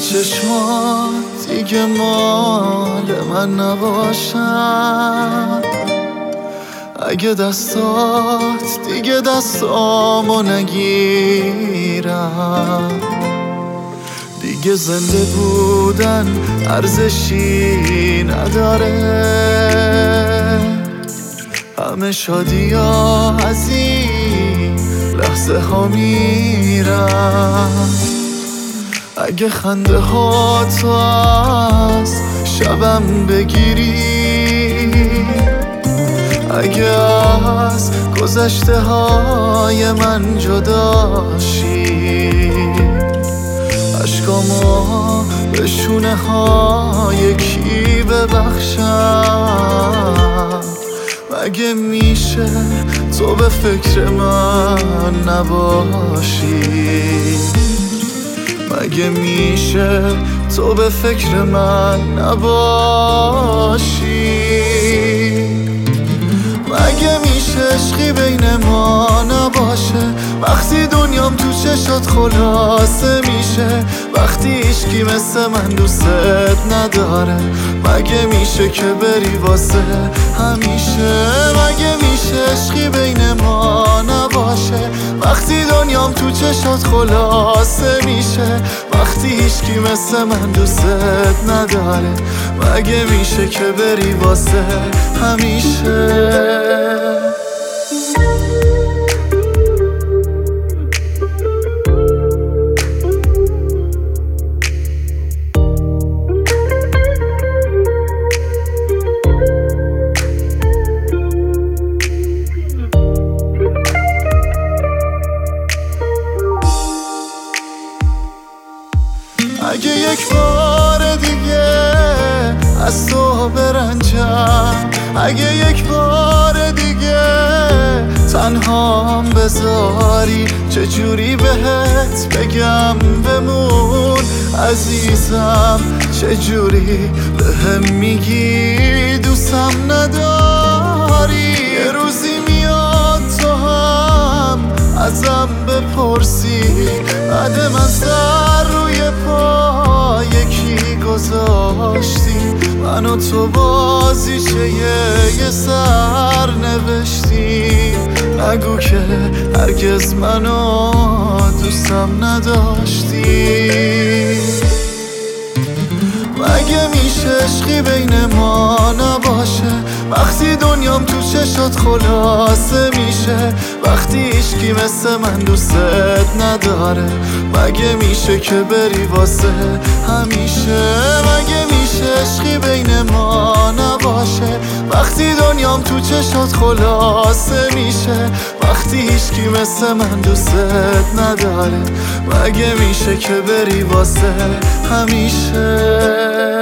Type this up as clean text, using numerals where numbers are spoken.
چشمات دیگه مال من نباشن، اگه دستات دیگه دستامو نگیرم، دیگه زنده بودن ارزشی نداره. همه شادی ها از این لحظه ها میرن، اگه خنده ها تو از شبم بگیری، اگه از گذشته های من جداشی، عشقامو به شونه های کی ببخشم؟ مگه میشه تو به فکر من نباشی؟ مگه میشه تو به فکر من نباشی؟ مگه میشه عشقی بین ما نباشه وقتی دنیام تو چشات خلاصه میشه، وقتی هیچکی مثل من دوستت نداره؟ مگه میشه که بری واسه همیشه؟ مگه میشه عشقی بین ما نباشه وقتی دنیام تو چشات خلاصه میشه، وقتی هیچکی مثل من دوستت نداره؟ مگه میشه که بری واسه همیشه؟ اگه یک بار دیگه از تو برنجم، اگه یک بار دیگه تنهام بذاری، چجوری بهت بگم بمون عزیزم؟ چجوری بهم میگی دوستم نداری؟ یه روزی میاد تو هم ازم بپرسی بعد من سر روی پا یکی گذاشتی، من و تو بازیچه یه سر نوشتی. نگو که هرگز منو دوستم نداشتی. مگه میشه عشقی بین ما نباشه وقتی دنیام تو چشات خلاصه میشه، وقتی هیچکی مثل من دوستت نداره؟ مگه میشه که بری واسه همیشه؟ مگه میشه عشقی بین ما نباشه وقتی دنیام تو چشات خلاصه میشه، وقتی هیچکی مثل من دوستت نداره؟ مگه میشه که بری واسه همیشه؟